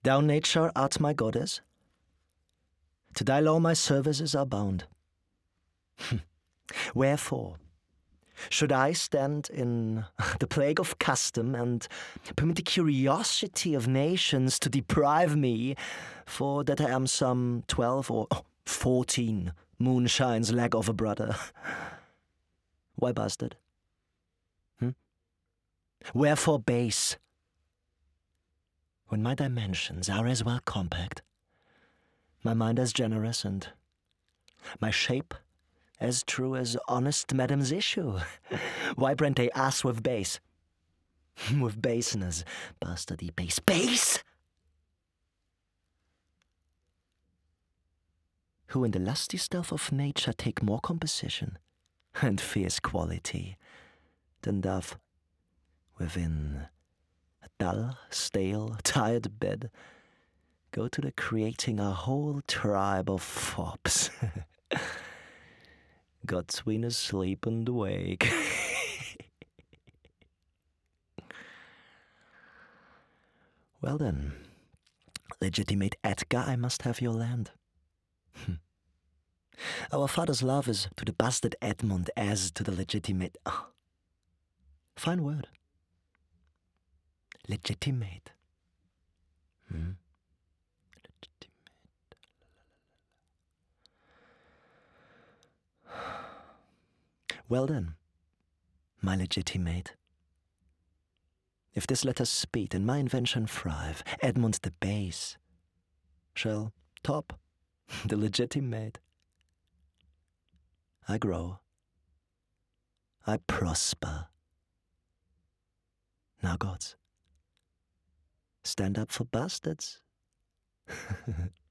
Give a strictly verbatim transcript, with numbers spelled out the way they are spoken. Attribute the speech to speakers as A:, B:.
A: Thou nature art my goddess. To thy law my services are bound. Wherefore should I stand in the plague of custom and permit the curiosity of nations to deprive me, for that I am some twelve or fourteen moonshines lag of a brother? Why bastard? Hmm? Wherefore base? When my dimensions are as well compact, my mind as generous, and my shape as true as honest madame's issue, why brand they ass with base? With baseness, bastardy base. Base? Who in the lusty stuff of nature take more composition and fierce quality than doth within a dull, stale, tired bed go to the creating a whole tribe of fops. Got tween asleep and awake. Well then, legitimate Edgar, I must have your land. Our father's love is to the bastard Edmund as to the legitimate. Oh, fine word. Legitimate. Hmm? Legitimate. Well then, my legitimate. If this let us speed and my invention thrive, Edmund the base shall top the legitimate. I grow. I prosper. Now, gods, stand up for bastards.